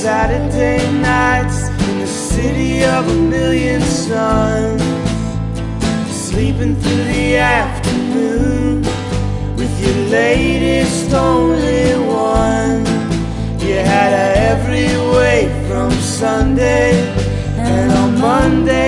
Saturday nights in the city of a million suns, sleeping through the afternoon with your latest only one. You had her every way from Sunday, and on Monday